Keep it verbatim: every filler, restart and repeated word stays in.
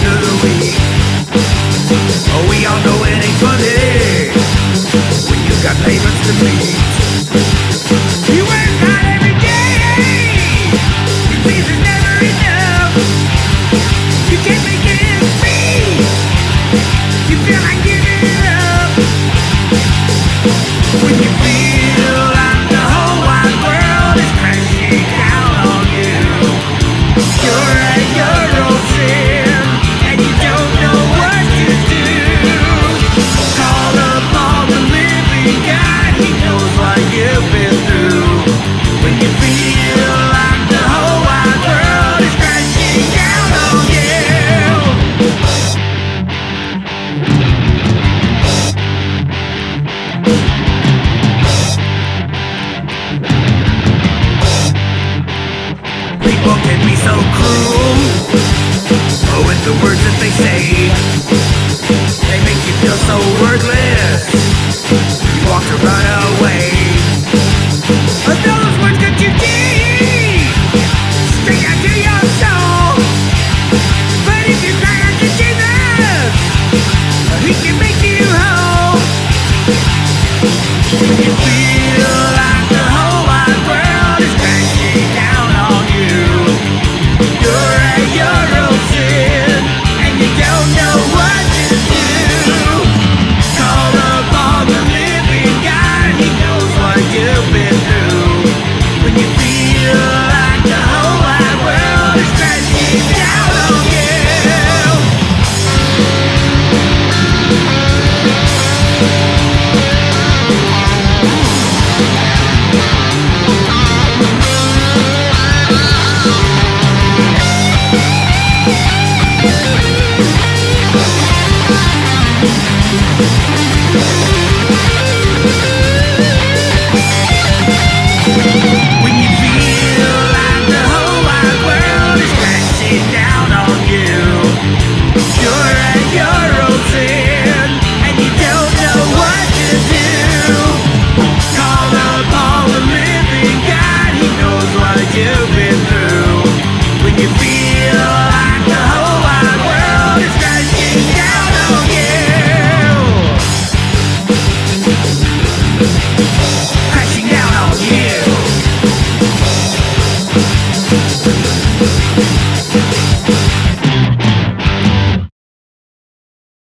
to the weak. Oh, we all know it ain't funny when you got payments to meet. You work hard every day, it seems it's never enough. You can't make it free, you feel like giving it up. When you feel like the whole wide world is crashing down on you, you're at your own sin and you don't know what to do. Call upon the living God, He knows what you've been through. When you feel like the whole wide world is crashing down on you. People can be so cruel, oh, with the words that they say. They make you feel so worthless, you walk to run away. But those words cut you deep, straight out to your soul. But if you cry out to Jesus, He can make you whole. When you feel like the whole wide world is crashing down on you, you're at your own sin and you don't know what to do. Call upon the living God, He knows what you've been through. When you feel like the whole wide world is crashing down on you. We'll be right back.